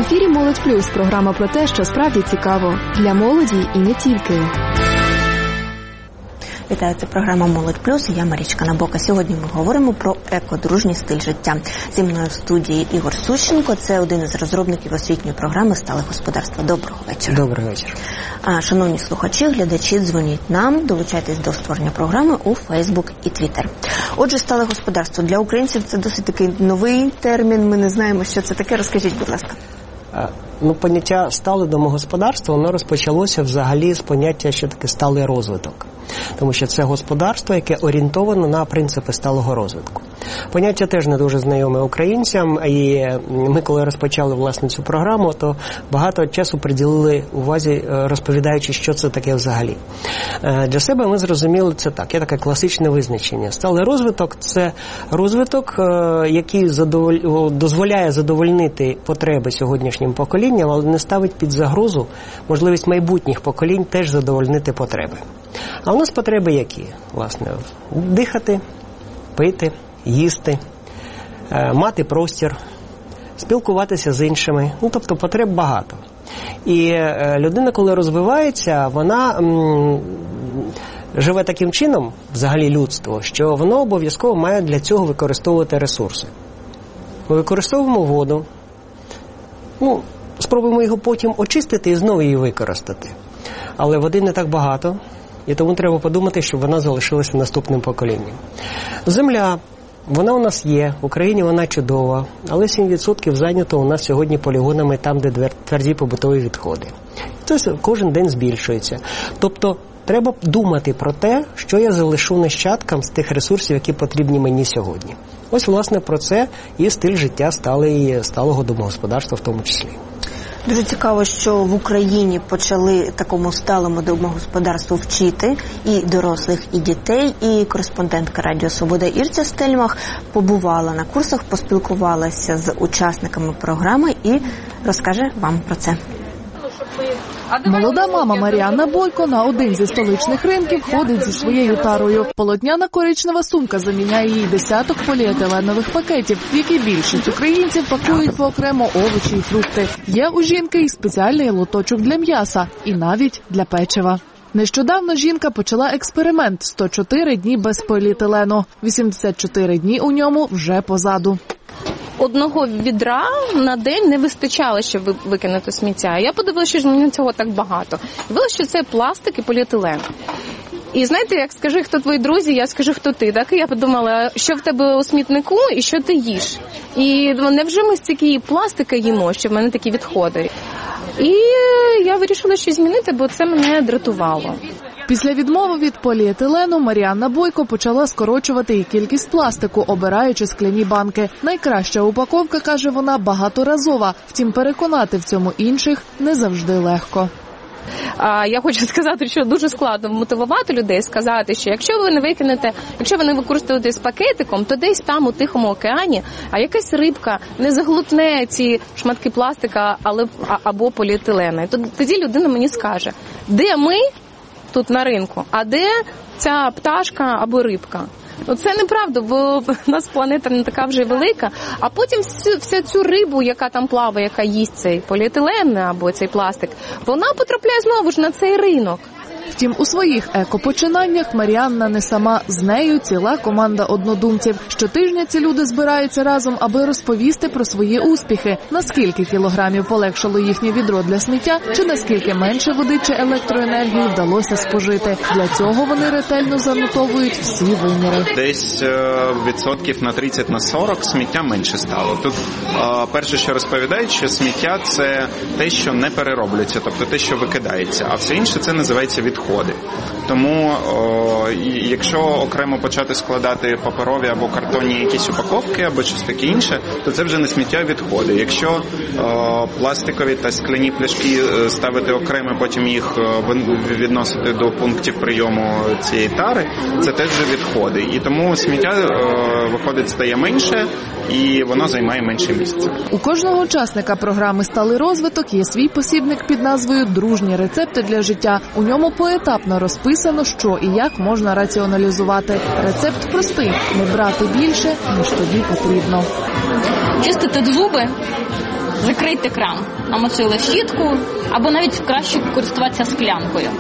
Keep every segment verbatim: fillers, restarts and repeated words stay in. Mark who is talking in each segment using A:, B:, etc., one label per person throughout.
A: ефірі «Молодь Плюс» – програма про те, що справді цікаво. Для молоді і не тільки.
B: Вітаю, це програма «Молодь Плюс» і я Марічка Набока. Сьогодні ми говоримо про екодружній стиль життя. Зі мною в студії Ігор Сущенко, це один із розробників освітньої програми «Стале господарство». Доброго вечора.
C: Доброго вечора.
B: А, шановні слухачі, глядачі, дзвоніть нам, долучайтесь до створення програми у Фейсбук і Твіттер. Отже, стале господарство. Для українців це досить такий новий термін, ми не знаємо, що це таке. Розкажіть, будь ласка.
C: Ну, поняття «стале домогосподарство», воно розпочалося взагалі з поняття, що таке сталий розвиток. Тому що це господарство, яке орієнтовано на принципи сталого розвитку. Поняття теж не дуже знайоме українцям, і ми, коли розпочали, власне, цю програму, то багато часу приділили увазі, розповідаючи, що це таке взагалі. Для себе ми зрозуміли це так, є таке класичне визначення. Сталий розвиток – це розвиток, який задоволь... дозволяє задовольнити потреби сьогоднішнім поколінням, але не ставить під загрозу можливість майбутніх поколінь теж задовольнити потреби. А у нас потреби які? Власне, дихати, пити, їсти, мати простір, спілкуватися з іншими. Ну, тобто потреб багато. І людина, коли розвивається, вона м, живе таким чином, взагалі людство, що воно обов'язково має для цього використовувати ресурси. Ми використовуємо воду, ну, спробуємо його потім очистити і знову її використати. Але води не так багато, і тому треба подумати, щоб вона залишилася наступним поколінням. Земля, вона у нас є, в Україні вона чудова, але сім відсотків зайнято у нас сьогодні полігонами там, де тверді побутові відходи. Це кожен день збільшується. Тобто треба думати про те, що я залишу нащадкам з тих ресурсів, які потрібні мені сьогодні. Ось, власне, про це і стиль життя сталий, сталого домогосподарства в тому числі.
B: Дуже цікаво, що в Україні почали такому сталому домогосподарству вчити і дорослих, і дітей. І кореспондентка Радіо Свобода Ірця Стельмах побувала на курсах, поспілкувалася з учасниками програми і розкаже вам про це.
D: Молода мама Маріанна Бойко на один зі столичних ринків ходить зі своєю тарою. Полотняна коричнева сумка заміняє їй десяток поліетиленових пакетів, в які більшість українців пакують поокремо овочі і фрукти. Є у жінки і спеціальний лоточок для м'яса, і навіть для печива. Нещодавно жінка почала експеримент – сто чотири дні без поліетилену. вісімдесят чотири дні у ньому вже позаду.
E: Одного відра на день не вистачало, щоб викинути сміття. Я подивилася, що мені цього так багато. Дивилася, що це пластик і поліетилен. І знаєте, як скажи, хто твої друзі, я скажу, хто ти. Так? І я подумала, що в тебе у смітнику і що ти їш. І невже ми стільки пластика їмо, що в мене такі відходи. І я вирішила щось змінити, бо це мене дратувало.
D: Після відмови від поліетилену Маріанна Бойко почала скорочувати і кількість пластику, обираючи скляні банки. Найкраща упаковка, каже вона, багаторазова. Втім, переконати в цьому інших не завжди легко.
E: Я хочу сказати, що дуже складно мотивувати людей, сказати, що якщо ви не викинете, якщо ви не використовуєте з пакетиком, то десь там у Тихому океані, а якась рибка не заглотне ці шматки пластика або поліетилену. Тоді людина мені скаже, де ми тут на ринку, а де ця пташка або рибка? Ну, це неправда, бо у нас планета не така вже велика, а потім всю, всю цю рибу, яка там плаває, яка їсть цей поліетилен або цей пластик, вона потрапляє знову ж на цей ринок.
D: Втім, у своїх екопочинаннях Маріанна не сама, з нею ціла команда однодумців. Щотижня ці люди збираються разом, аби розповісти про свої успіхи, наскільки кілограмів полегшало їхнє відро для сміття, чи наскільки менше води чи електроенергії вдалося спожити. Для цього вони ретельно занотовують всі виміри.
F: Десь відсотків на тридцять на сорок сміття менше стало. Тут перше, що розповідають, що сміття – це те, що не перероблюється, тобто те, що викидається, а все інше – це називається відходи. Тому, о, якщо окремо почати складати паперові або картонні якісь упаковки, або щось таке інше, то це вже не сміття, відходи. Якщо о, пластикові та скляні пляшки ставити окремо, потім їх відносити до пунктів прийому цієї тари, це теж вже відходи. І тому сміття, о, виходить, стає менше, і воно займає менше місця.
D: У кожного учасника програми «Сталий розвиток» є свій посібник під назвою «Дружні рецепти для життя». У ньому поетапно розписано, що і як можна раціоналізувати. Рецепт простий – не брати більше, ніж тобі потрібно.
G: Чистити зуби закрийте кран, намочили щітку, або навіть краще користуватися склянкою.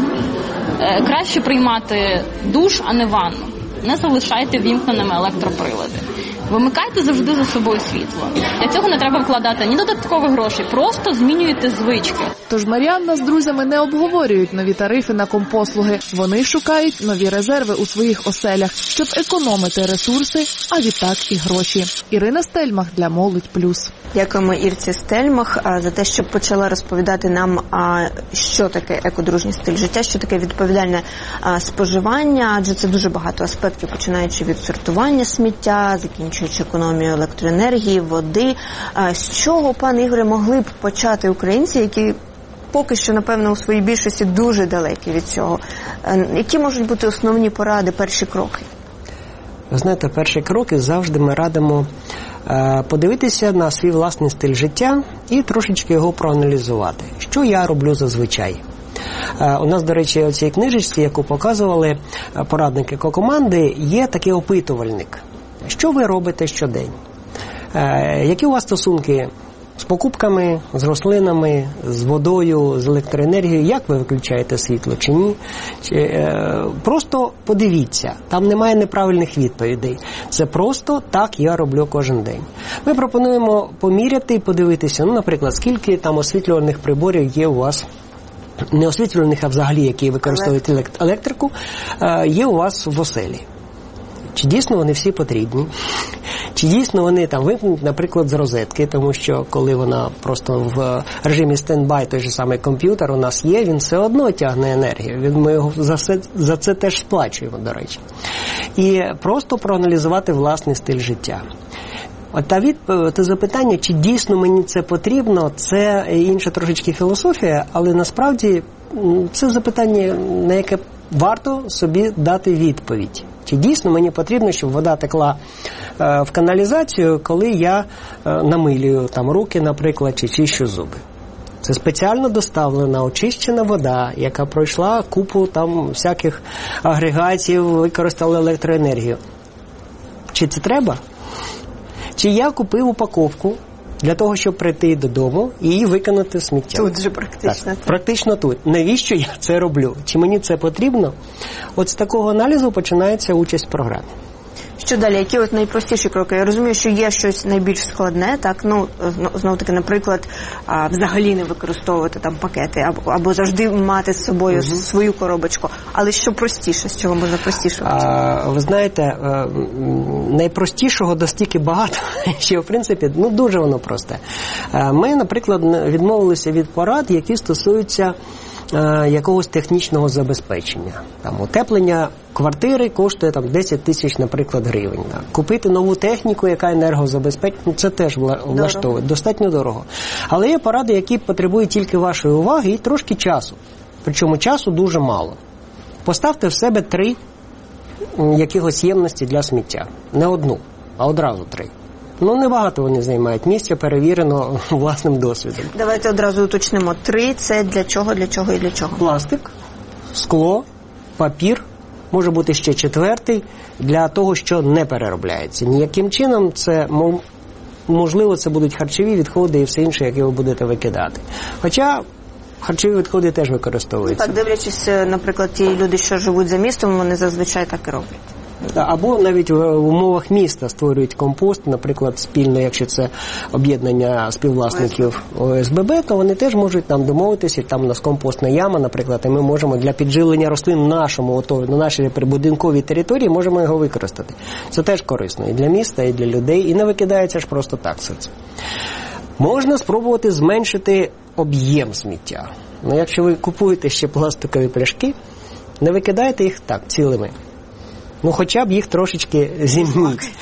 G: Краще приймати душ, а не ванну. Не залишайте вімкненими електроприлади. Вимикайте завжди за собою світло. Для цього не треба вкладати ні додаткових грошей, просто змінюйте звички.
D: Тож Маріанна з друзями не обговорюють нові тарифи на компослуги. Вони шукають нові резерви у своїх оселях, щоб економити ресурси, а відтак і гроші. Ірина Стельмах для Молодь Плюс.
B: Дякуємо Ірці Стельмах за те, що почала розповідати нам, що таке екодружній стиль життя, що таке відповідальне споживання, адже це дуже багато аспектів, починаючи від сортування сміття, закінчуючи економією електроенергії, води. З чого, пане Ігоре, могли б почати українці, які поки що, напевно, у своїй більшості дуже далекі від цього? Які можуть бути основні поради, перші кроки?
C: Ви знаєте, перші кроки завжди ми радимо е, подивитися на свій власний стиль життя і трошечки його проаналізувати. Що я роблю зазвичай? Е, у нас, до речі, у цій книжечці, яку показували порадники екокоманди, є такий опитувальник. Що ви робите щодень? Е, які у вас стосунки з покупками, з рослинами, з водою, з електроенергією? Як ви виключаєте світло чи ні? Чи, е, просто подивіться. Там немає неправильних відповідей. Це просто так я роблю кожен день. Ми пропонуємо поміряти і подивитися, ну, наприклад, скільки там освітлювальних приборів є у вас, не освітлювальних, а взагалі, які використовують електрику, е, є у вас в оселі. Чи дійсно вони всі потрібні? Чи дійсно вони там вимкнуть, наприклад, з розетки, тому що коли вона просто в режимі стендбай, той же самий комп'ютер у нас є, він все одно тягне енергію. Ми його за це, за це теж сплачуємо, до речі. І просто проаналізувати власний стиль життя. От та відповідь, те запитання, чи дійсно мені це потрібно, це інша трошечки філософія, але насправді це запитання, на яке варто собі дати відповідь. Чи дійсно мені потрібно, щоб вода текла е, в каналізацію, коли я е, намилюю там руки, наприклад, чи чищу зуби? Це спеціально доставлена, очищена вода, яка пройшла купу там всяких агрегатів, використала електроенергію. Чи це треба? Чи я купив упаковку для того, щоб прийти додому і виконати сміття?
B: Тут же практично.
C: Так, практично тут. Навіщо я це роблю? Чи мені це потрібно? От з такого аналізу починається участь в програмі.
B: Що далі? Які от найпростіші кроки? Я розумію, що є щось найбільш складне, так, ну, знову-таки, наприклад, взагалі не використовувати там пакети, або, або завжди мати з собою угу. свою коробочку. Але що простіше, з чого можна простіше?
C: А, ви знаєте, найпростішого достільки багато, що, в принципі, ну, дуже воно просте. Ми, наприклад, відмовилися від порад, які стосуються якогось технічного забезпечення. Там утеплення квартири коштує там десять тисяч, наприклад, гривень. Так. Купити нову техніку, яка енергозабезпечена, це теж влаштовує. Достатньо дорого. Але є поради, які потребують тільки вашої уваги і трошки часу. Причому часу дуже мало. Поставте в себе три якихось ємності для сміття. Не одну, а одразу три. Ну, небагато вони займають місця, перевірено власним досвідом.
B: Давайте одразу уточнимо. Три – це для чого, для чого і для чого?
C: Пластик, скло, папір, може бути ще четвертий, для того, що не переробляється. Ніяким чином це, можливо, це будуть харчові відходи і все інше, яке ви будете викидати. Хоча харчові відходи теж використовуються.
B: Ну, так, дивлячись, наприклад, ті люди, що живуть за містом, вони зазвичай так і роблять.
C: Або навіть в умовах міста створюють компост, наприклад, спільно, якщо це об'єднання співвласників О С Б Б, то вони теж можуть там домовитися, там у нас компостна яма, наприклад, і ми можемо для підживлення рослин нашому, на нашій прибудинковій території, можемо його використати. Це теж корисно і для міста, і для людей, і не викидається ж просто так все це. Можна спробувати зменшити об'єм сміття. Ну, якщо ви купуєте ще пластикові пляшки, не викидайте їх так, цілими. Ну, хоча б їх трошечки зімніть.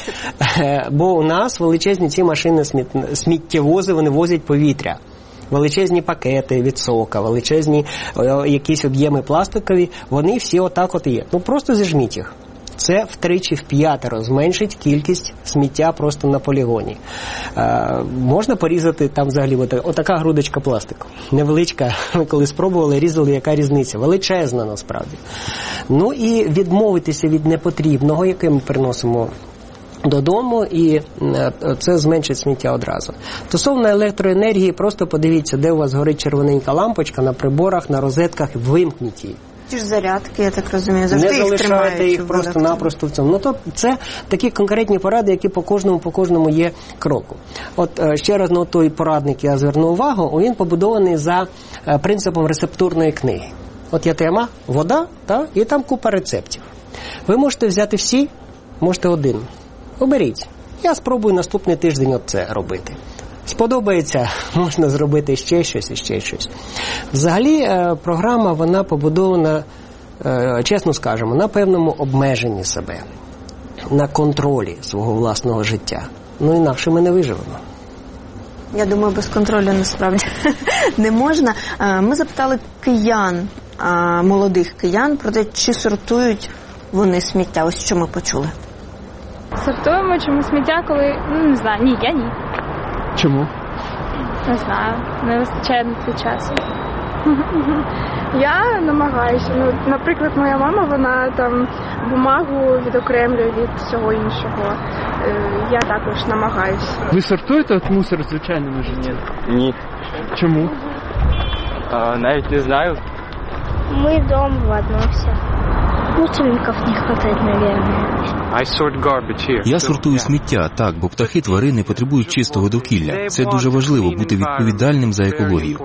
C: Бо у нас величезні ці машини сміттєвози, вони возять повітря. Величезні пакети від сока, величезні якісь об'єми пластикові, вони всі отак от і є. Ну, просто зіжміть їх. Це втричі, вп'ятеро зменшить кількість сміття просто на полігоні. Е, можна порізати там взагалі отака грудочка пластику. Невеличка, ми коли спробували, різали, яка різниця. Величезна насправді. Ну і відмовитися від непотрібного, яке ми приносимо додому, і це зменшить сміття одразу. Стосовно електроенергії, просто подивіться, де у вас горить червоненька лампочка на приборах, на розетках, вимкніть її.
B: Ті ж зарядки, я так розумію, завжди
C: не
B: їх тримають. Не
C: залишайте їх просто-напросто в цьому. Ну, то це такі конкретні поради, які по кожному, по кожному є кроку. От ще раз на той порадник я зверну увагу, він побудований за принципом рецептурної книги. От є тема вода, та, і там купа рецептів. Ви можете взяти всі, можете один. Оберіть. Я спробую наступний тиждень от це робити. Сподобається, можна зробити ще щось і ще щось. Взагалі, програма, вона побудована, чесно скажемо, на певному обмеженні себе, на контролі свого власного життя. Ну, інакше ми не виживемо.
B: Я думаю, без контролю насправді не можна. Ми запитали киян, молодих киян, про те, чи сортують вони сміття. Ось що ми почули.
H: Сортуємо, чому сміття, коли, ну, не знаю, ні, я ні.
I: Чому?
H: Не знаю, не вистачає на це часу. Я намагаюся. Ну, наприклад, моя мама, вона там бумагу відокремлює від всього іншого. Я також намагаюся.
I: Ви сортуєте от мусор в звичайному житті?
J: Ні.
I: Чому?
J: А, навіть не знаю.
K: Мы дома в одно все. Мусорников не хватает, наверное.
L: Я сортую сміття, так, бо птахи, тварини потребують чистого довкілля. Це дуже важливо, бути відповідальним за екологію.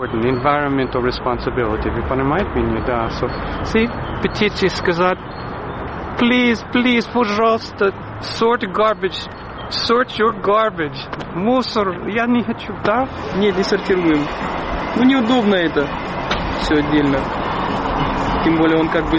J: Петиції сказати, please, please, пожалуйста, sort garbage, sort your garbage. Мусор, я не хочу, да? Нет, не сортируем. Ну, неудобно это, все отдельно. Тем более он как бы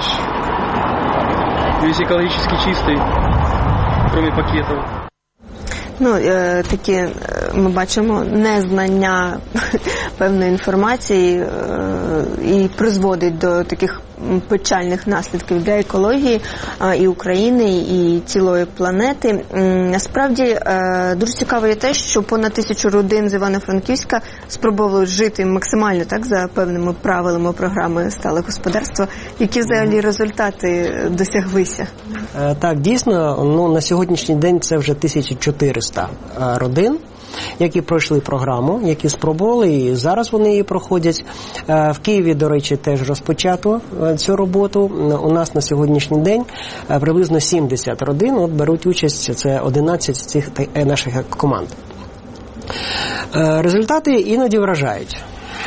J: весь экологически чистый, кроме пакетов.
B: Ну, е, такі, е, ми бачимо, незнання певної інформації е, і призводить до таких печальних наслідків для екології е, і України, і цілої планети. М, насправді, е, дуже цікаво є те, що понад тисячу родин з Івано-Франківська спробували жити максимально, так, за певними правилами програми «Стале господарство». Які взагалі результати досяглися?
C: Е, так, дійсно, ну, на сьогоднішній день це вже тисяча чотириста родин, які пройшли програму, які спробували, і зараз вони її проходять. В Києві, до речі, теж розпочато цю роботу. У нас на сьогоднішній день приблизно сімдесят родин от беруть участь, це одинадцять цих наших команд. Результати іноді вражають.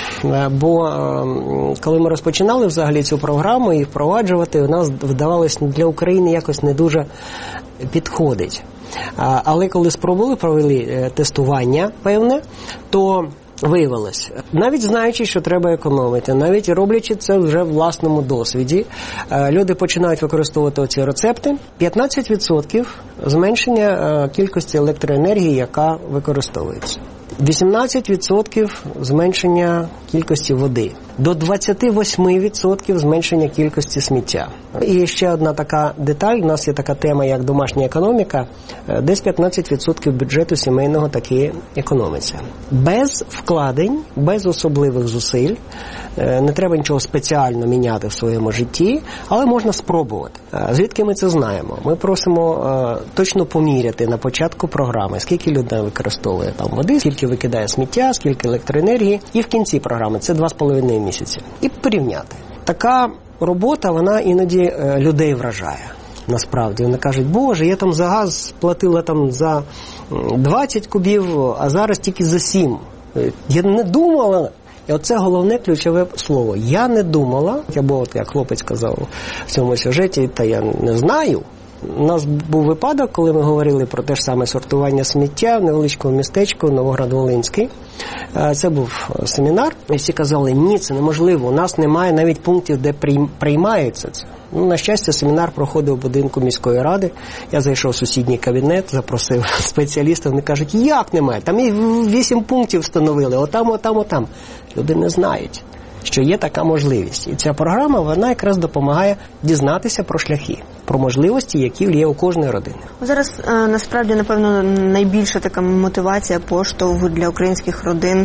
C: Бо коли ми розпочинали взагалі цю програму і впроваджувати, у нас вдавалося для України якось не дуже підходить. Але коли спробували, провели тестування певне, то виявилось, навіть знаючи, що треба економити, навіть роблячи це вже в власному досвіді, люди починають використовувати ці рецепти. п'ятнадцять відсотків зменшення кількості електроенергії, яка використовується. вісімнадцять відсотків зменшення кількості води. До двадцять вісім відсотків зменшення кількості сміття. І ще одна така деталь, у нас є така тема, як домашня економіка, десь п'ятнадцять відсотків бюджету сімейного таки економиться. Без вкладень, без особливих зусиль, не треба нічого спеціально міняти в своєму житті, але можна спробувати. Звідки ми це знаємо? Ми просимо точно поміряти на початку програми, скільки людина використовує там води, скільки викидає сміття, скільки електроенергії, і в кінці програми, це два з половиною місяці. І порівняти. Така робота, вона іноді людей вражає. Насправді, вони кажуть, боже, я там за газ платила там за двадцять кубів, а зараз тільки за сім. Я не думала. І оце головне ключове слово. Я не думала, або от як хлопець казав в цьому сюжеті, та я не знаю. У нас був випадок, коли ми говорили про те ж саме сортування сміття в невеличкому містечку Новоград-Волинський. Це був семінар, і всі казали, ні, це неможливо, у нас немає навіть пунктів, де приймається це. Ну, на щастя, семінар проходив у будинку міської ради. Я зайшов в сусідній кабінет, запросив спеціалістів, вони кажуть, як немає? Там і вісім пунктів встановили, отам, отам, отам. Люди не знають, що є така можливість. І ця програма, вона якраз допомагає дізнатися про шляхи, про можливості, які є у кожної родини.
B: Зараз, насправді, напевно, найбільша така мотивація, поштовх для українських родин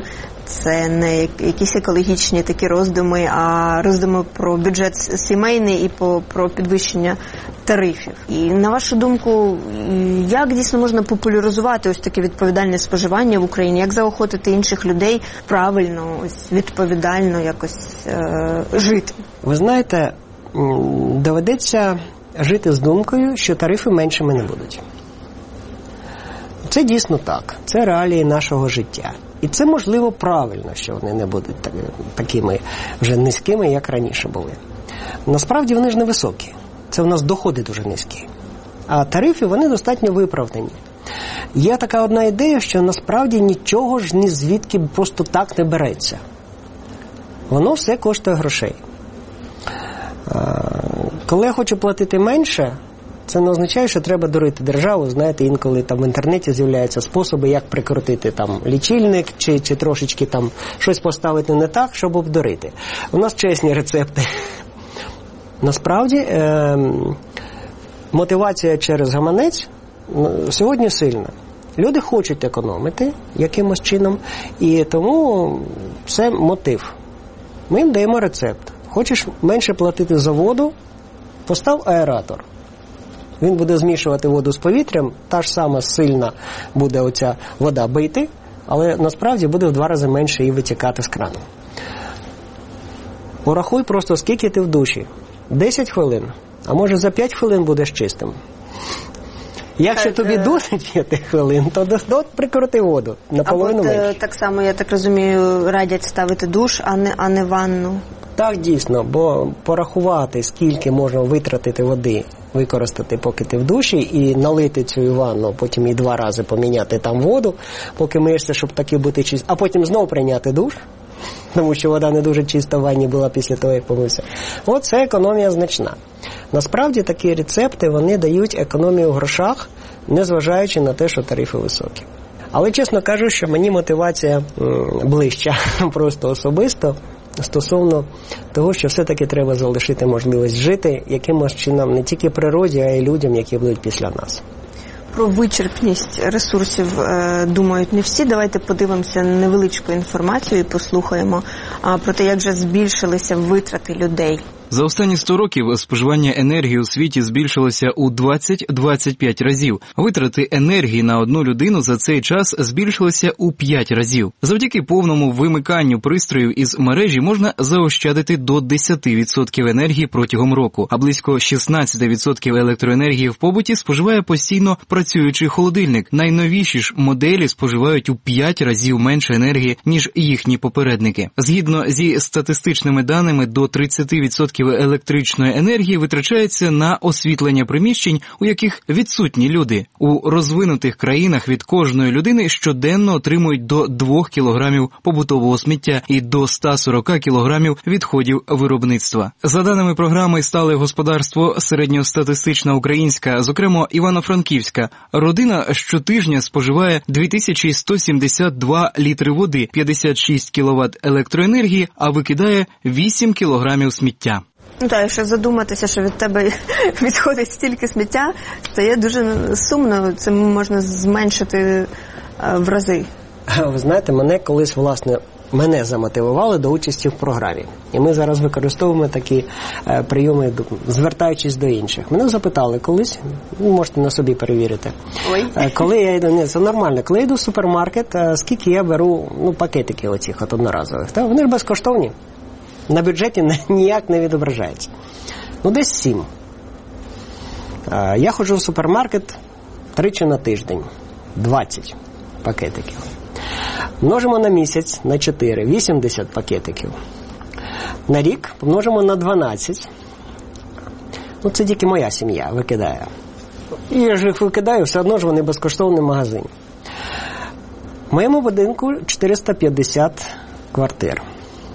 B: це не якісь екологічні такі роздуми, а роздуми про бюджет сімейний і про підвищення тарифів. І на вашу думку, як дійсно можна популяризувати ось таке відповідальне споживання в Україні? Як заохотити інших людей правильно, ось відповідально якось е- жити?
C: Ви знаєте, доведеться жити з думкою, що тарифи меншими не будуть. Це дійсно так. Це реалії нашого життя. І це, можливо, правильно, що вони не будуть такими вже низькими, як раніше були. Насправді вони ж не високі. Це у нас доходи дуже низькі. А тарифи, вони достатньо виправдані. Є така одна ідея, що насправді нічого ж ні звідки просто так не береться. Воно все коштує грошей. Коли я хочу платити менше, це не означає, що треба дурити державу. Знаєте, інколи там в інтернеті з'являються способи, як прикрутити там лічильник, чи, чи трошечки там щось поставити не так, щоб обдурити. У нас чесні рецепти. Насправді, е- мотивація через гаманець сьогодні сильна. Люди хочуть економити якимось чином, і тому це мотив. Ми їм даємо рецепт. Хочеш менше платити за воду, постав аератор. Він буде змішувати воду з повітрям, та ж сама сильна буде оця вода бити, але насправді буде в два рази менше її витікати з крану. Порахуй просто, скільки ти в душі. десять хвилин, а може за п'ять хвилин будеш чистим. Якщо так, тобі досить п'ять хвилин, то до, прикрути воду наполовину менше.
B: Або так само, я так розумію, радять ставити душ, а не, а не ванну.
C: Так, дійсно, бо порахувати, скільки можна витратити води, використати, поки ти в душі, і налити цю ванну, потім і два рази поміняти там воду, поки миєшся, щоб таки бути чистим, а потім знову прийняти душ, тому що вода не дуже чиста в ванні була після того, як помився. От це економія значна. Насправді такі рецепти, вони дають економію в грошах, незважаючи на те, що тарифи високі. Але, чесно кажу, що мені мотивація ближча, просто особисто, стосовно того, що все-таки треба залишити можливість жити якимось чином не тільки природі, а й людям, які будуть після нас.
B: Про вичерпність ресурсів е, думають не всі. Давайте подивимося невеличку інформацію і послухаємо а, про те, як же збільшилися витрати людей.
M: За останні сто років споживання енергії у світі збільшилося у двадцять-двадцять п'ять разів. Витрати енергії на одну людину за цей час збільшилися у п'ять разів. Завдяки повному вимиканню пристроїв із мережі можна заощадити до десять відсотків енергії протягом року, а близько шістнадцять відсотків електроенергії в побуті споживає постійно працюючий холодильник. Найновіші ж моделі споживають у п'ять разів менше енергії, ніж їхні попередники. Згідно зі статистичними даними, до тридцять відсотків електричної енергії витрачається на освітлення приміщень, у яких відсутні люди. У розвинутих країнах від кожної людини щоденно отримують до двох кілограмів побутового сміття і до ста сорока кілограмів відходів виробництва. За даними програми «Стале господарство», середньостатистична українська, зокрема Івано-Франківська, родина щотижня споживає дві тисячі сто сімдесят два літри води, п'ятдесят шість кіловат електроенергії, а викидає вісім кілограмів сміття.
B: Ну так, якщо задуматися, що від тебе відходить стільки сміття, стає дуже сумно, це можна зменшити в рази.
C: Ви знаєте, мене колись, власне, мене замотивували до участі в програмі. І ми зараз використовуємо такі е, прийоми, звертаючись до інших. Мене запитали колись, можете на собі перевірити.
B: Ой.
C: Е, коли я йду, ні, це нормально, коли я йду в супермаркет, е, скільки я беру, ну, пакетики оцих от одноразових, та? Вони ж безкоштовні. На бюджеті ніяк не відображається. Ну, десь сім. Е, я ходжу в супермаркет тричі на тиждень. двадцять пакетиків. Множимо на місяць на чотири, вісімдесят пакетиків. На рік помножимо на дванадцять. Ну, це тільки моя сім'я викидає. І я ж їх викидаю, все одно ж вони безкоштовні в магазині. В моєму будинку чотириста п'ятдесят квартир.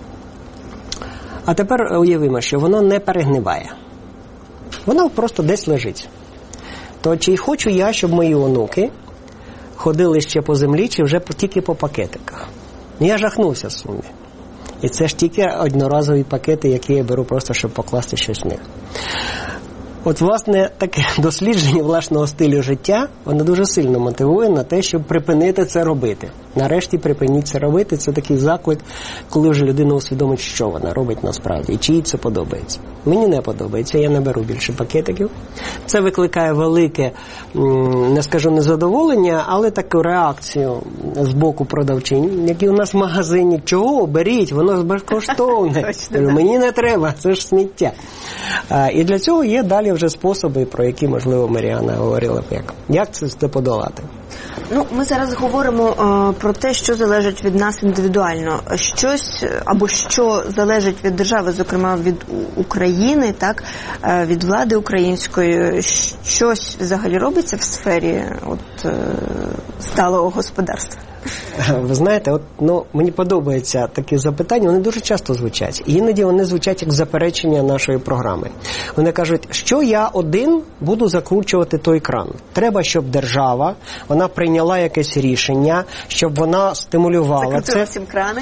C: А тепер уявимо, що воно не перегниває. Воно просто десь лежить. То чи хочу я, щоб мої онуки ходили ще по землі, чи вже тільки по пакетиках? Я жахнувся з суми. І це ж тільки одноразові пакети, які я беру просто, щоб покласти щось в них. От, власне, таке дослідження власного стилю життя, воно дуже сильно мотивує на те, щоб припинити це робити. Нарешті припиніть це робити. Це такий заклик, коли вже людина усвідомить, що вона робить насправді, і чи їй це подобається. Мені не подобається, я не беру більше пакетиків. Це викликає велике, не скажу незадоволення, але таку реакцію з боку продавчинь, які у нас в магазині. Чого? Беріть, воно безкоштовне. Мені не треба, це ж сміття. І для цього є далі вже способи, про які, можливо, Маріана говорила б, як. Як це подолати?
B: Ну, ми зараз говоримо е, про те, що залежить від нас індивідуально. Щось, або що залежить від держави, зокрема від України, так, е, від влади української. Щось взагалі робиться в сфері от, е, сталого господарства?
C: Ви знаєте, от, ну, мені подобаються такі запитання, вони дуже часто звучать. І іноді вони звучать як заперечення нашої програми. Вони кажуть, що я один буду закручувати той кран. Треба, щоб держава, вона прийняла якесь рішення, щоб вона стимулювала це.
B: Закрутила всім крани?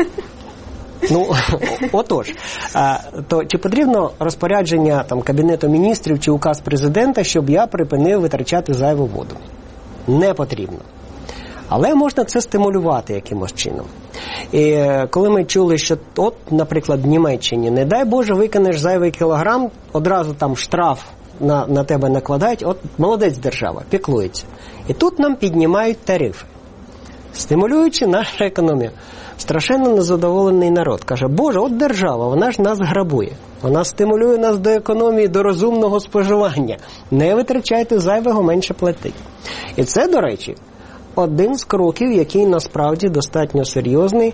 C: Ну, отож, то чи потрібно розпорядження там, Кабінету міністрів чи указ президента, щоб я припинив витрачати зайву воду? Не потрібно. Але можна це стимулювати якимось чином. І коли ми чули, що от, наприклад, в Німеччині, не дай Боже, викинеш зайвий кілограм, одразу там штраф на, на тебе накладають, от молодець держава, піклується. І тут нам піднімають тарифи, стимулюючи нашу економіку. Страшенно незадоволений народ. Каже, Боже, от держава, вона ж нас грабує. Вона стимулює нас до економії, до розумного споживання. Не витрачайте зайвого, менше платить. І це, до речі, один з кроків, який насправді достатньо серйозний,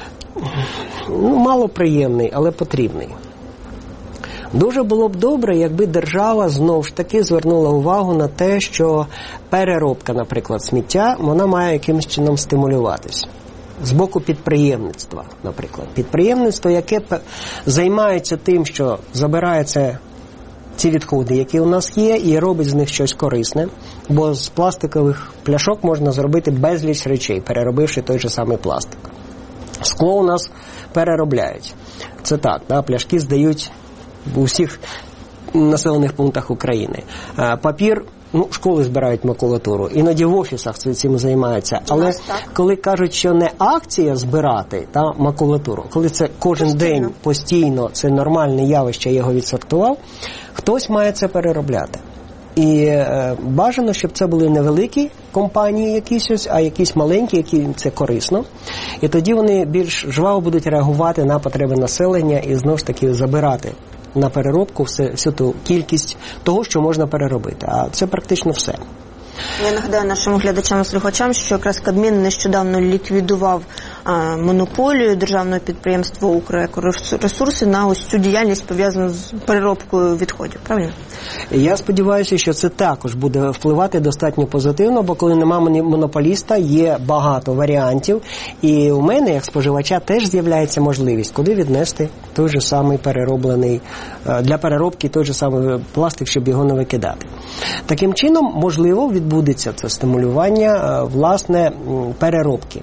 C: ну, малоприємний, але потрібний. Дуже було б добре, якби держава знову ж таки звернула увагу на те, що переробка, наприклад, сміття, вона має якимось чином стимулюватись. З боку підприємництва, наприклад. Підприємництво, яке займається тим, що забирає це ці відходи, які у нас є, і робить з них щось корисне, бо з пластикових пляшок можна зробити безліч речей, переробивши той же самий пластик. Скло у нас переробляють. Це так, да, пляшки здають у всіх населених пунктах України. Папір, ну, школи збирають макулатуру, іноді в офісах цим займаються. Але коли кажуть, що не акція збирати та макулатуру, коли це кожен постійно. день постійно, це нормальне явище, я його відсортував, хтось має це переробляти. І е, бажано, щоб це були невеликі компанії якісь, а якісь маленькі, які це корисно. І тоді вони більш жваво будуть реагувати на потреби населення і знову ж таки забирати на переробку все, всю ту кількість того, що можна переробити. А це практично все.
B: Я нагадаю нашим глядачам і слухачам, що якраз Кабмін нещодавно ліквідував а, монополію державного підприємства «Укрекоресурси» на ось цю діяльність, пов'язану з переробкою відходів. Правильно?
C: Я сподіваюся, що це також буде впливати достатньо позитивно, бо коли немає монополіста, є багато варіантів. І у мене, як споживача, теж з'являється можливість, куди віднести той же самий перероблений, для переробки той же самий пластик, щоб його не викидати. Таким чином, можливо, відбудеться це стимулювання, власне, переробки.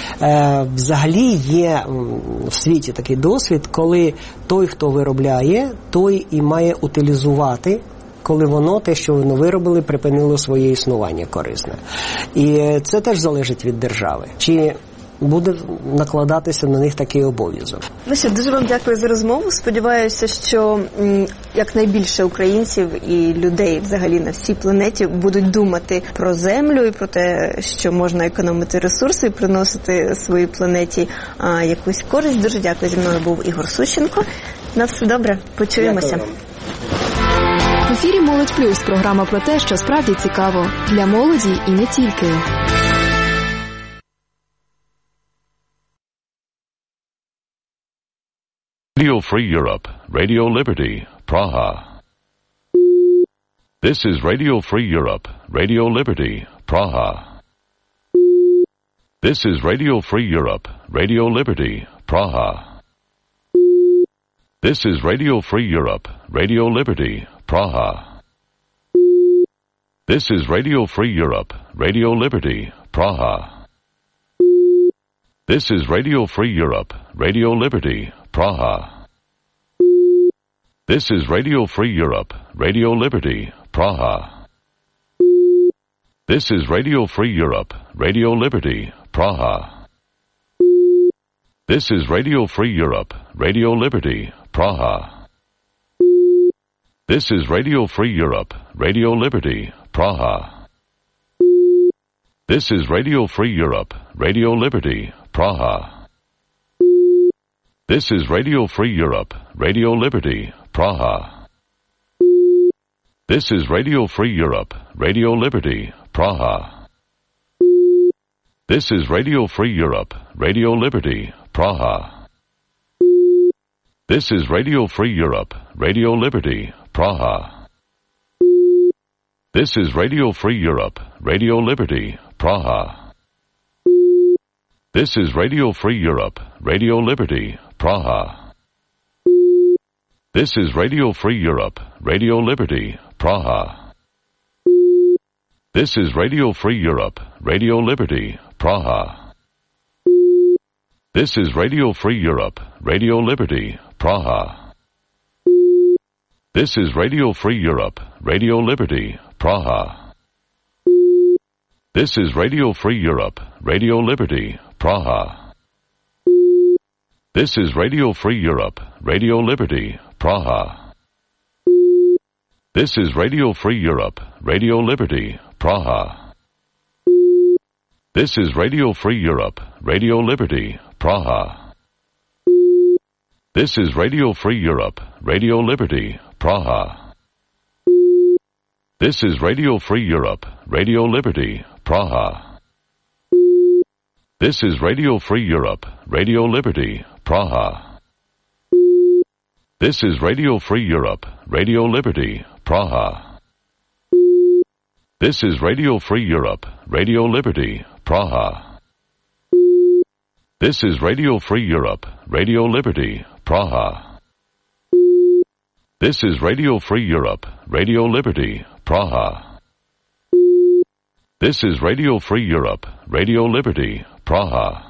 C: Взагалі є в світі такий досвід, коли той, хто виробляє, той і має утилізувати, коли воно, те, що воно виробили, припинило своє існування корисне. І це теж залежить від держави. Чи буде накладатися на них такий обов'язок.
B: Ну що, дуже вам дякую за розмову. Сподіваюся, що якнайбільше українців і людей взагалі на всій планеті будуть думати про землю і про те, що можна економити ресурси і приносити своїй планеті а, якусь користь. Дуже дякую. Зі мною був Ігор Сущенко. На все добре. Почуємося.
A: В ефірі «Молодь Плюс» – програма про те, що справді цікаво. Для молоді і не тільки.
N: Radio Free Europe, Radio Liberty, Praha. This is Radio Free Europe, Radio Liberty, Praha. This is Radio Free Europe, Radio Liberty, Praha. This is Radio Free Europe, Radio Liberty, Praha. This is Radio Free Europe, Radio Liberty, Praha. This is Radio Free Europe, Radio Liberty, Praha. This is Radio Free Europe, Radio Liberty, Praha. This is Radio Free Europe, Radio Liberty, Praha. This is Radio Free Europe, Radio Liberty, Praha. This is Radio Free Europe, Radio Liberty, Praha. This is Radio Free Europe, Radio Liberty, Praha. This is Radio Free Europe, Radio Liberty, Praha. This is Radio Free Europe, Radio Liberty, Praha. This is Radio Free Europe, Radio Liberty, Praha. This is Radio Free Europe, Radio Liberty, Praha. This is Radio Free Europe, Radio Liberty, Praha. This is Radio Free Europe, Radio Liberty, Praha. This is Radio Free Europe, Radio Liberty, Praha. This is Radio Free Europe, Radio Liberty, Praha. This is Radio Free Europe, Radio Liberty, Praha. This is Radio Free Europe, Radio Liberty, Praha. This is Radio Free Europe, Radio Liberty, Praha. This is Radio Free Europe, Radio Liberty, Praha. This is Radio Free Europe, Radio Liberty, Praha. This is Radio Free Europe, Radio Liberty, Praha. This is Radio Free Europe, Radio Liberty, Praha. This is Radio Free Europe, Radio Liberty, Praha. This is Radio Free Europe, Radio Liberty, Praha. This is Radio Free Europe, Radio Liberty, Praha. This is Radio Free Europe, Radio Liberty, Praha. This is Radio Free Europe, Radio Liberty, Praha. This is Radio Free Europe, Radio Liberty, Praha. This is Radio Free Europe, Radio Liberty, Praha.